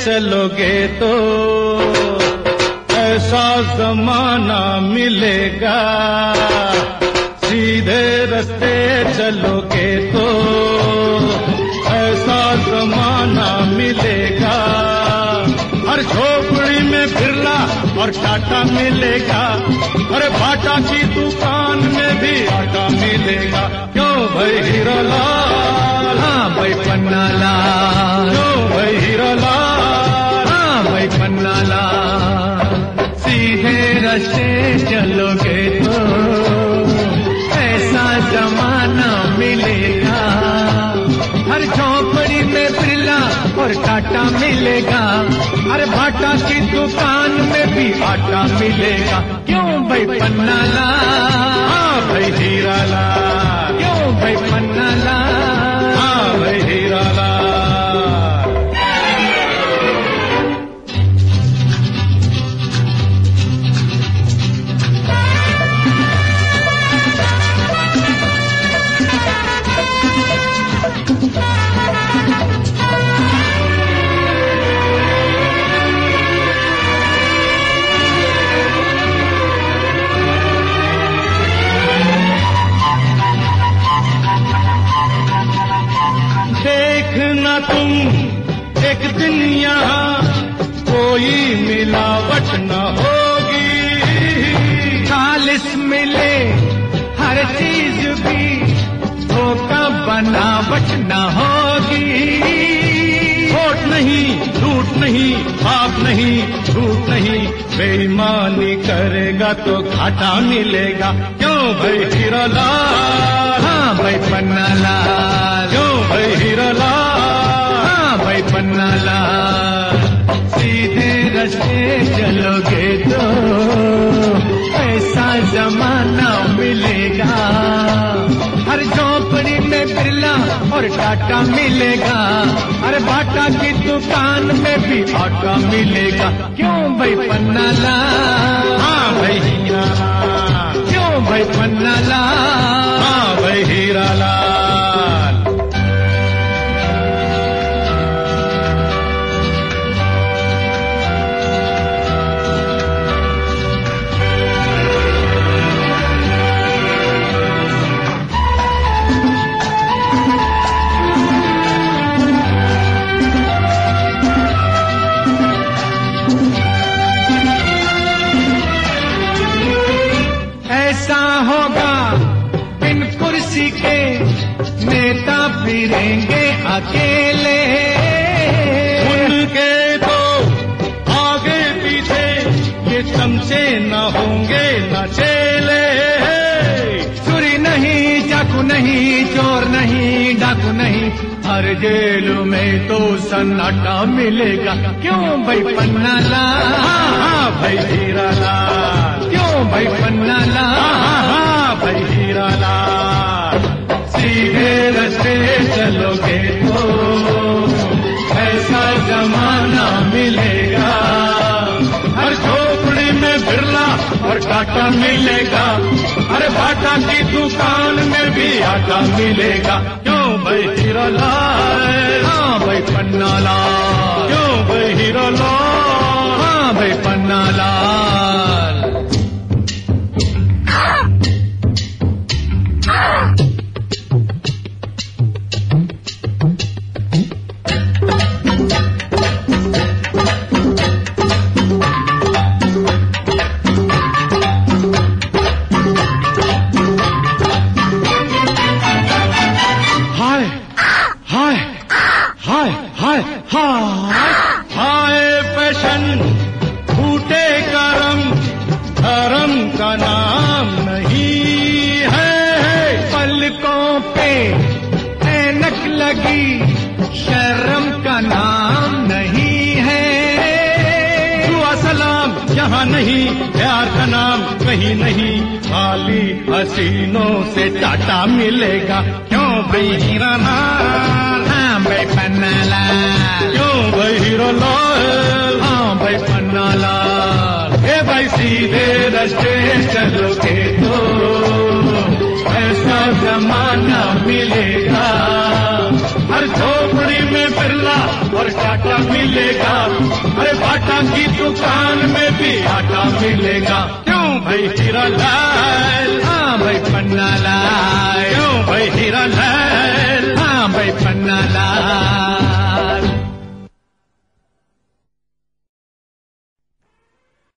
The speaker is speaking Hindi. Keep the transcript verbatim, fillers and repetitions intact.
चलोगे तो ऐसा जमाना मिलेगा, सीधे रास्ते चलोगे तो ऐसा जमाना मिलेगा। हर झोपड़ी में बिरला और टाटा मिलेगा, अरे बाटा की दुकान में भी आटा मिलेगा। क्यों भाई हीरालाल? हाँ भाई पन्नालाल। क्यों भाई हीरालाल? हाँ भाई पन्नालाल। सीधे रास्ते चलोगे तो ऐसा जमाना मिलेगा, हर झोपड़ी में बिरला और टाटा मिलेगा, अरे बाटा की दुकान में भी आटा मिलेगा। क्यों भाई पन्नालाल? हाँ भाई हीरालाल। क्यों भाई पन्नालाल? हाँ भाई हीरालाल। देखना तुम एक दिन यहाँ कोई मिलावट न होगी, खालिस मिले हर चीज भी, धोखा बनावट न होगी। खोट नहीं, झूठ नहीं, पाप नहीं, झूठ नहीं, बेईमानी करेगा तो घाटा मिलेगा। क्यों भाई हीरालाल? हाँ भाई पन्नालाल। क्यों भाई हीरालाल? हाँ भाई पन्नालाल। सीधे रास्ते चलोगे तो ऐसा जमाना मिलेगा, हर झोपड़ी में बिरला और टाटा मिलेगा, अरे बाटा की दुकान में भी आटा मिलेगा। क्यों भाई पन्नालाल? हाँ भाई हीरालाल। क्यों भाई पन्नालाल? हाँ भाई हीरालाल। ऐसा होगा बिन कुर्सी के नेता फिरेंगे अकेले, उनके तो आगे पीछे ये चमचे न होंगे न चेले। चोरी नहीं, चाकू नहीं, चोर नहीं, डाकू नहीं, हर जेल में तो सन्नाटा मिलेगा। क्यों भाई पन्नालाल? हाँ हाँ भाई हीरालाल। क्यों भाई पन्नालाल? हाँ हाँ भाई हीरालाल। सीधे रास्ते चलोगे तो ऐसा जमाना मिलेगा, हर झोपड़ी में बिरला और टाटा मिलेगा, अरे बाटा की दुकान में भी आटा मिलेगा। क्यों भाई हीरालाल? हाँ भाई पन्नालाल। क्यों भाई हीरालाल? हाँ भाई पन्नालाल। हाय हाय हाय हाय हाय हाय फैशन फूटे करम, धर्म का नाम नहीं है। पलकों पे ऐनक लगी, शर्म का नाम नहीं है। दुआ सलाम यहाँ नहीं, प्यार का नाम कहीं नहीं, खाली हसीनों से टाटा मिलेगा। क्यों भाई हीरालाल? हाँ भाई पन्नालाल। क्यों भाई हीरालाल? हाँ भाई पन्नालाल। ए भाई सीधे रास्ते चलोगे तो ऐसा जमाना मिलेगा, हर झोपड़ी में बिरला और टाटा मिलेगा, अरे बाटा की दुकान में भी आटा मिलेगा। क्यों भाई हीरा लाल? हाँ भाई